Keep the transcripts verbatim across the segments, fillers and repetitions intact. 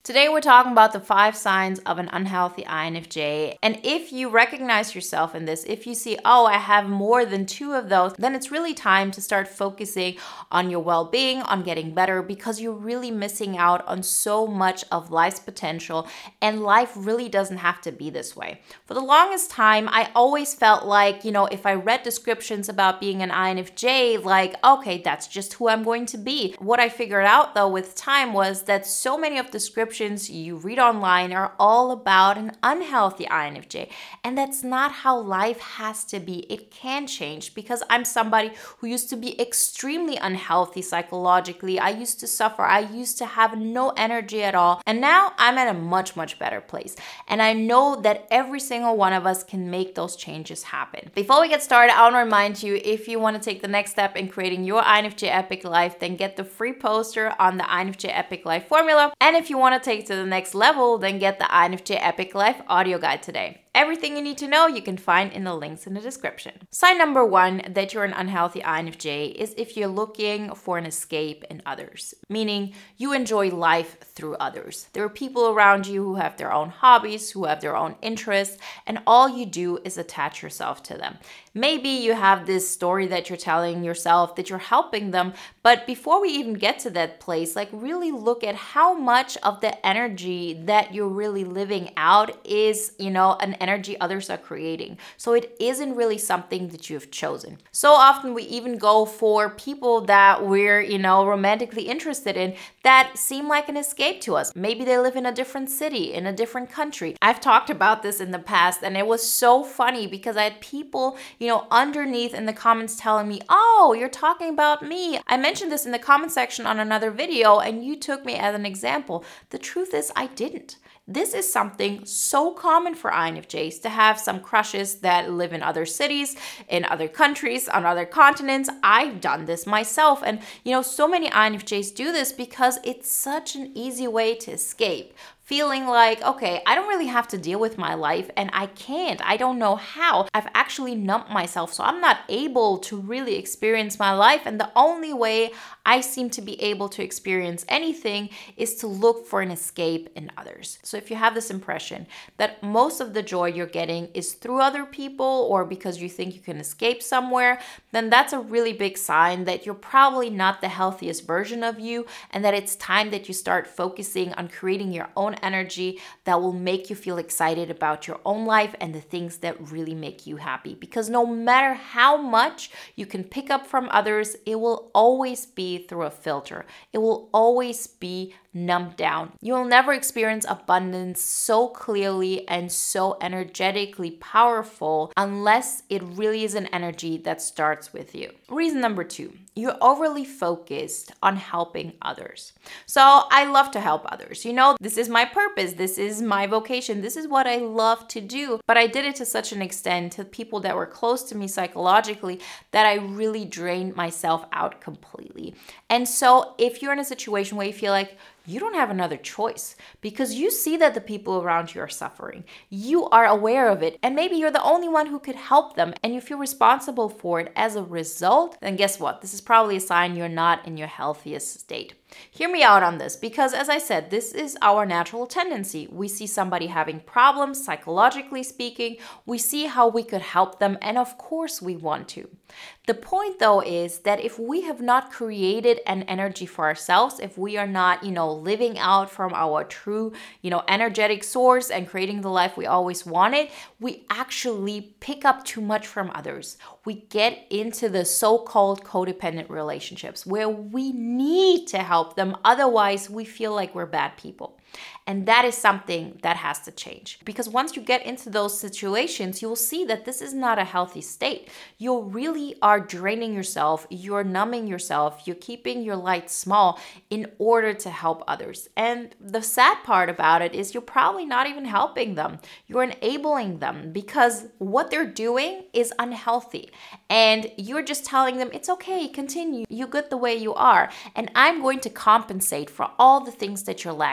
Today we're talking about the five signs of an unhealthy I N F J. And if you recognize yourself in this, if you see, oh, I have more than two of those, then it's really time to start focusing on your well-being, on getting better, because you're really missing out on so much of life's potential. And life really doesn't have to be this way. For the longest time, I always felt like, you know, if I read descriptions about being an I N F J, like, okay, that's just who I'm going to be. What I figured out though with time was that so many of the descriptions you read online are all about an unhealthy I N F J. And that's not how life has to be. It can change because I'm somebody who used to be extremely unhealthy psychologically. I used to suffer. I used to have no energy at all. And now I'm at a much, much better place. And I know that every single one of us can make those changes happen. Before we get started, I want to remind you, if you want to take the next step in creating your I N F J Epic Life, then get the free poster on the I N F J Epic Life formula. And if you want to take it to the next level, then get the I N F J Epic Life audio guide today. Everything you need to know you can find in the links in the description. Sign number one that you're an unhealthy I N F J is if you're looking for an escape in others, meaning you enjoy life through others. There are people around you who have their own hobbies, who have their own interests, and all you do is attach yourself to them. Maybe you have this story that you're telling yourself that you're helping them, but before we even get to that place, like really look at how much of the energy that you're really living out is, you know, an energy others are creating. So it isn't really something that you've chosen. So often we even go for people that we're, you know, romantically interested in that seem like an escape to us. Maybe they live in a different city, in a different country. I've talked about this in the past and it was so funny because I had people, you know, underneath in the comments telling me, oh, you're talking about me. I mentioned this in the comment section on another video and you took me as an example. The truth is I didn't. This is something so common for I N F Js to have some crushes that live in other cities, in other countries, on other continents. I've done this myself. And, you know, so many I N F Js do this because it's such an easy way to escape. Feeling like, okay, I don't really have to deal with my life and I can't. I don't know how. I've actually numbed myself, so I'm not able to really experience my life. And the only way I seem to be able to experience anything is to look for an escape in others. So if you have this impression that most of the joy you're getting is through other people or because you think you can escape somewhere, then that's a really big sign that you're probably not the healthiest version of you and that it's time that you start focusing on creating your own energy that will make you feel excited about your own life and the things that really make you happy. Because no matter how much you can pick up from others, it will always be through a filter. It will always be numbed down. You will never experience abundance so clearly and so energetically powerful unless it really is an energy that starts with you. Reason number two, you're overly focused on helping others. So I love to help others. You know, this is my purpose. This is my vocation. This is what I love to do. But I did it to such an extent to people that were close to me psychologically that I really drained myself out completely. And so if you're in a situation where you feel like you don't have another choice because you see that the people around you are suffering. You are aware of it and maybe you're the only one who could help them and you feel responsible for it as a result, then guess what? This is probably a sign you're not in your healthiest state. Hear me out on this because as I said, this is our natural tendency. We see somebody having problems, psychologically speaking. We see how we could help them and of course we want to. The point though is that if we have not created an energy for ourselves, if we are not, you know, living out from our true, you know, energetic source and creating the life we always wanted, we actually pick up too much from others. We get into the so-called codependent relationships where we need to help them. Otherwise, we feel like we're bad people. And that is something that has to change. Because once you get into those situations, you will see that this is not a healthy state. You really are draining yourself. You're numbing yourself. You're keeping your light small in order to help others. And the sad part about it is you're probably not even helping them. You're enabling them because what they're doing is unhealthy. And you're just telling them, it's okay, continue. You're good the way you are. And I'm going to compensate for all the things that you're lacking, for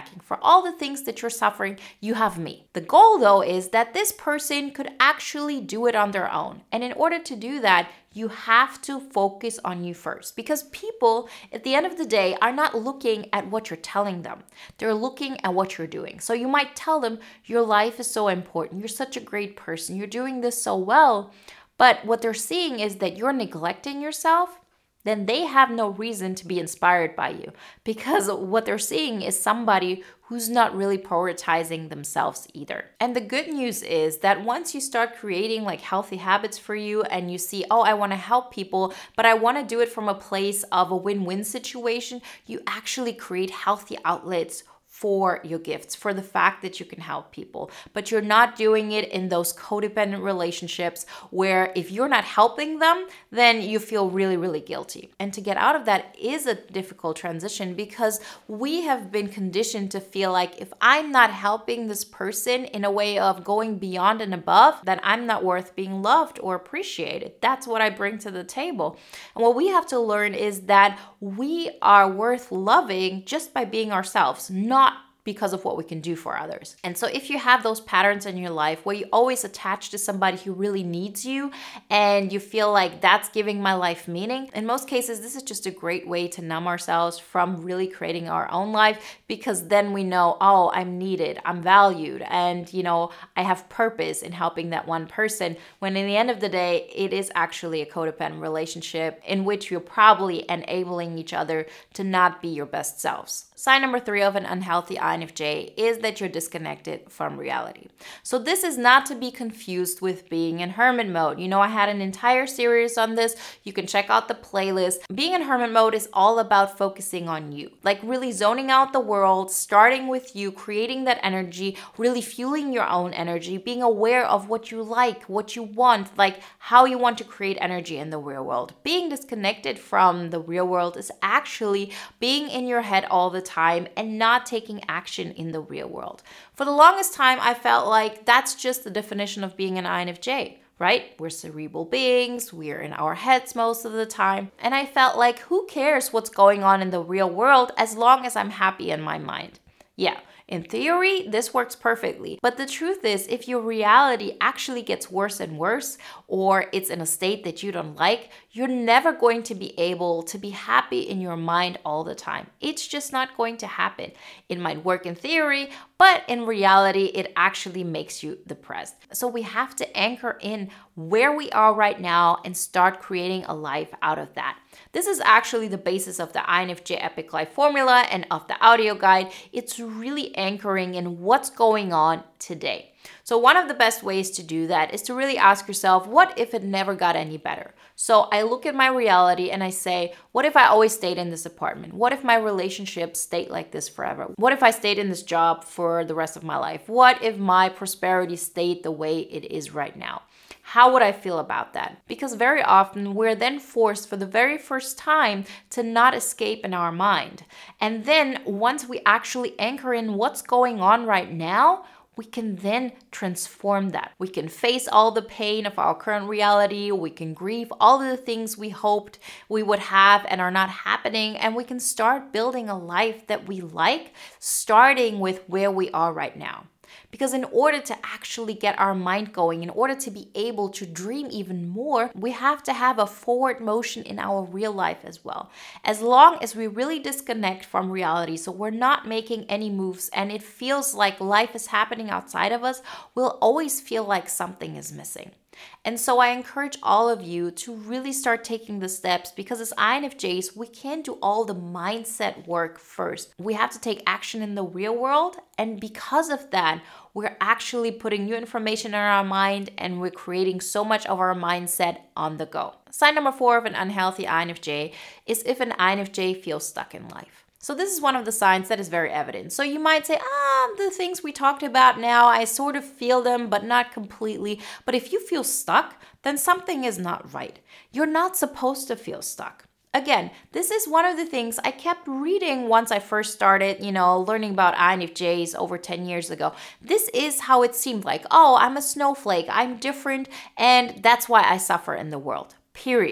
all the things that you're suffering, you have me. The goal though is that this person could actually do it on their own. And in order to do that, you have to focus on you first, because people at the end of the day are not looking at what you're telling them. They're looking at what you're doing. So you might tell them your life is so important. You're such a great person. You're doing this so well. But what they're seeing is that you're neglecting yourself. Then they have no reason to be inspired by you, because what they're seeing is somebody who's not really prioritizing themselves either. And the good news is that once you start creating like healthy habits for you and you see, oh, I want to help people, but I want to do it from a place of a win-win situation, you actually create healthy outlets for your gifts, for the fact that you can help people. But you're not doing it in those codependent relationships where if you're not helping them, then you feel really, really guilty. And to get out of that is a difficult transition, because we have been conditioned to feel like if I'm not helping this person in a way of going beyond and above, then I'm not worth being loved or appreciated. That's what I bring to the table. And what we have to learn is that we are worth loving just by being ourselves, not because of what we can do for others. And so if you have those patterns in your life where you always attach to somebody who really needs you and you feel like that's giving my life meaning, in most cases, this is just a great way to numb ourselves from really creating our own life, because then we know, oh, I'm needed, I'm valued, and you know, I have purpose in helping that one person, when in the end of the day, it is actually a codependent relationship in which you're probably enabling each other to not be your best selves. Sign number three of an unhealthy I N F J is that you're disconnected from reality. So this is not to be confused with being in hermit mode. You know, I had an entire series on this. You can check out the playlist. Being in hermit mode is all about focusing on you, like really zoning out the world, starting with you, creating that energy, really fueling your own energy, being aware of what you like, what you want, like how you want to create energy in the real world. Being disconnected from the real world is actually being in your head all the time and not taking action in the real world. For the longest time, I felt like that's just the definition of being an I N F J, right? We're cerebral beings, we're in our heads most of the time. And I felt like, who cares what's going on in the real world as long as I'm happy in my mind? Yeah. In theory, this works perfectly. But the truth is, if your reality actually gets worse and worse, or it's in a state that you don't like, you're never going to be able to be happy in your mind all the time. It's just not going to happen. It might work in theory, but in reality, it actually makes you depressed. So we have to anchor in where we are right now and start creating a life out of that. This is actually the basis of the I N F J Epic Life Formula and of the audio guide. It's really anchoring in what's going on today. So one of the best ways to do that is to really ask yourself, what if it never got any better? So I look at my reality and I say, what if I always stayed in this apartment? What if my relationship stayed like this forever? What if I stayed in this job for the rest of my life? What if my prosperity stayed the way it is right now? How would I feel about that? Because very often we're then forced for the very first time to not escape in our mind. And then once we actually anchor in what's going on right now, we can then transform that. We can face all the pain of our current reality. We can grieve all of the things we hoped we would have and are not happening. And we can start building a life that we like, starting with where we are right now. Because in order to actually get our mind going, in order to be able to dream even more, we have to have a forward motion in our real life as well. As long as we really disconnect from reality, so we're not making any moves and it feels like life is happening outside of us, we'll always feel like something is missing. And so I encourage all of you to really start taking the steps, because as I N F Js, we can't do all the mindset work first. We have to take action in the real world. And because of that, we're actually putting new information in our mind and we're creating so much of our mindset on the go. Sign number four of an unhealthy I N F J is if an I N F J feels stuck in life. So this is one of the signs that is very evident. So you might say, ah, the things we talked about now, I sort of feel them, but not completely. But if you feel stuck, then something is not right. You're not supposed to feel stuck. Again, this is one of the things I kept reading once I first started, you know, learning about I N F Js over ten years ago. This is how it seemed like, oh, I'm a snowflake, I'm different, and that's why I suffer in the world, period.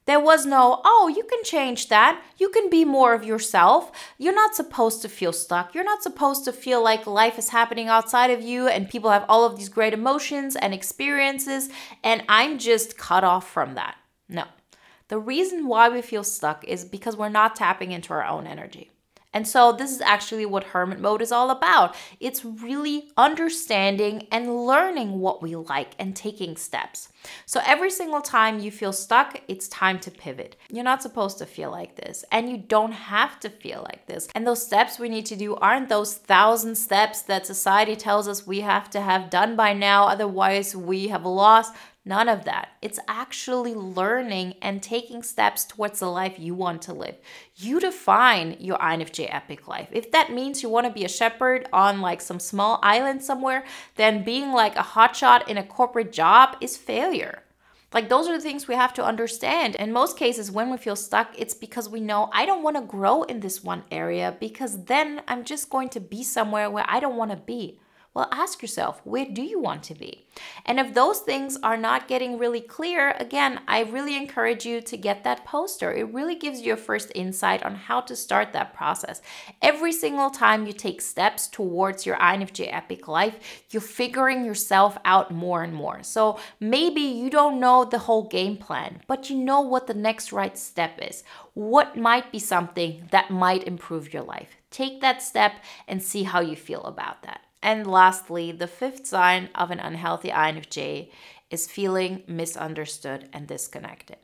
There was no, oh, you can change that. You can be more of yourself. You're not supposed to feel stuck. You're not supposed to feel like life is happening outside of you and people have all of these great emotions and experiences, and I'm just cut off from that. No. The reason why we feel stuck is because we're not tapping into our own energy. And so this is actually what hermit mode is all about. It's really understanding and learning what we like and taking steps. So every single time you feel stuck, it's time to pivot. You're not supposed to feel like this, and you don't have to feel like this. And those steps we need to do aren't those thousand steps that society tells us we have to have done by now, otherwise we have lost. None of that. It's actually learning and taking steps towards the life you want to live. You define your I N F J epic life. If that means you want to be a shepherd on like some small island somewhere, then being like a hotshot in a corporate job is failure. Like those are the things we have to understand. In most cases, when we feel stuck, it's because we know I don't want to grow in this one area because then I'm just going to be somewhere where I don't want to be. Well, ask yourself, where do you want to be? And if those things are not getting really clear, again, I really encourage you to get that poster. It really gives you a first insight on how to start that process. Every single time you take steps towards your I N F J epic life, you're figuring yourself out more and more. So maybe you don't know the whole game plan, but you know what the next right step is. What might be something that might improve your life? Take that step and see how you feel about that. And lastly, the fifth sign of an unhealthy I N F J is feeling misunderstood and disconnected.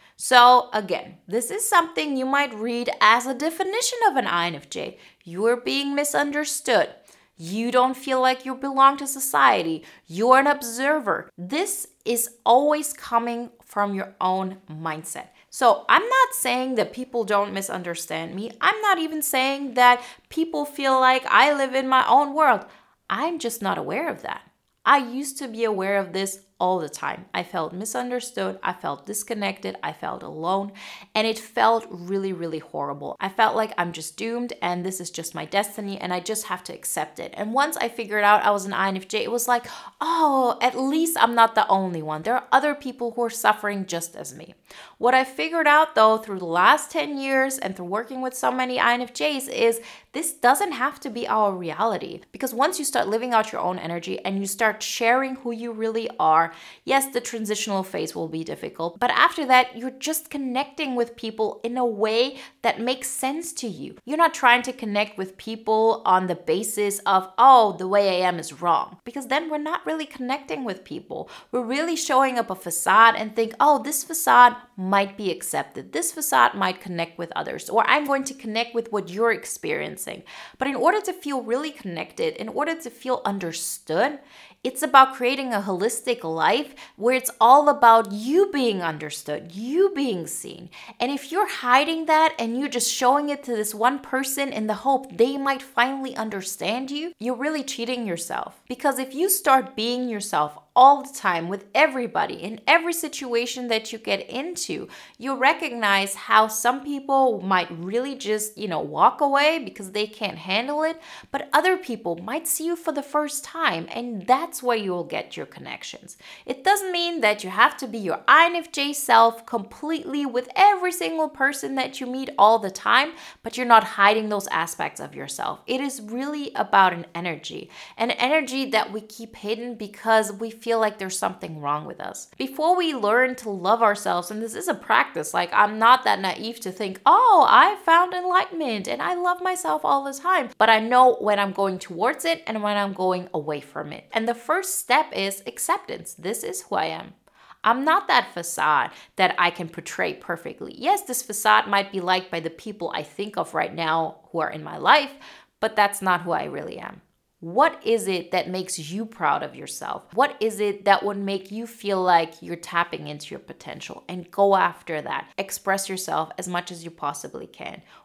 So again, this is something you might read as a definition of an I N F J. You are being misunderstood. You don't feel like you belong to society. You're an observer. This is always coming from your own mindset. So I'm not saying that people don't misunderstand me. I'm not even saying that people feel like I live in my own world. I'm just not aware of that. I used to be aware of this all the time. I felt misunderstood. I felt disconnected. I felt alone. And it felt really, really horrible. I felt like I'm just doomed and this is just my destiny and I just have to accept it. And once I figured out I was an I N F J, it was like, oh, at least I'm not the only one. There are other people who are suffering just as me. What I figured out though through the last ten years and through working with so many I N F Js is this doesn't have to be our reality. Because once you start living out your own energy and you start sharing who you really are, yes, the transitional phase will be difficult, but after that, you're just connecting with people in a way that makes sense to you. You're not trying to connect with people on the basis of, oh, the way I am is wrong, because then we're not really connecting with people. We're really showing up a facade and think, oh, this facade might be accepted. This facade might connect with others, or I'm going to connect with what you're experiencing. But in order to feel really connected, in order to feel understood, it's about creating a holistic life where it's all about you being understood, you being seen. And if you're hiding that and you're just showing it to this one person in the hope they might finally understand you, you're really cheating yourself. Because if you start being yourself all the time with everybody in every situation that you get into, you recognize how some people might really just, you know, walk away because they can't handle it, but other people might see you for the first time, and that's where you will get your connections. It doesn't mean that you have to be your I N F J self completely with every single person that you meet all the time, but you're not hiding those aspects of yourself. It is really about an energy, an energy that we keep hidden because we feel like there's something wrong with us. Before we learn to love ourselves, and this is a practice, like I'm not that naive to think, oh, I found enlightenment and I love myself all the time, but I know when I'm going towards it and when I'm going away from it. And the first step is acceptance. This is who I am. I'm not that facade that I can portray perfectly. Yes, this facade might be liked by the people I think of right now who are in my life, but that's not who I really am. What is it that makes you proud of yourself? What is it that would make you feel like you're tapping into your potential? And go after that. Express yourself as much as you possibly can.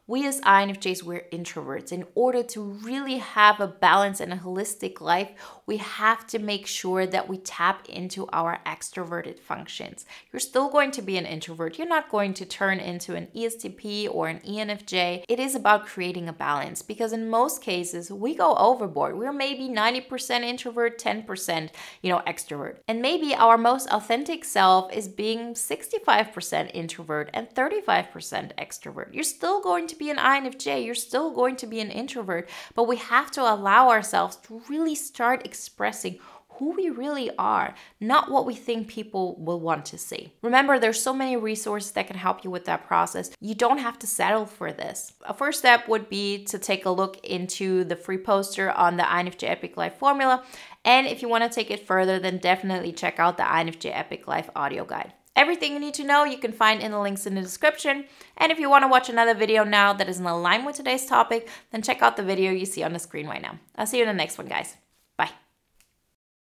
We as I N F Js, we're introverts. In order to really have a balance and a holistic life, we have to make sure that we tap into our extroverted functions. You're still going to be an introvert. You're not going to turn into an E S T P or an E N F J. It is about creating a balance, because in most cases, we go overboard. We're maybe ninety percent introvert, ten percent, you know, extrovert. And maybe our most authentic self is being sixty-five percent introvert and thirty-five percent extrovert. You're still going to be an I N F J. You're still going to be an introvert, but we have to allow ourselves to really start expressing who we really are, not what we think people will want to see. Remember, there's so many resources that can help you with that process. You don't have to settle for this. A first step would be to take a look into the free poster on the I N F J Epic Life formula. And if you want to take it further, then definitely check out the I N F J Epic Life audio guide. Everything you need to know you can find in the links in the description. And if you want to watch another video now that is in line with today's topic, then check out the video you see on the screen right now. I'll see you in the next one, guys. Bye.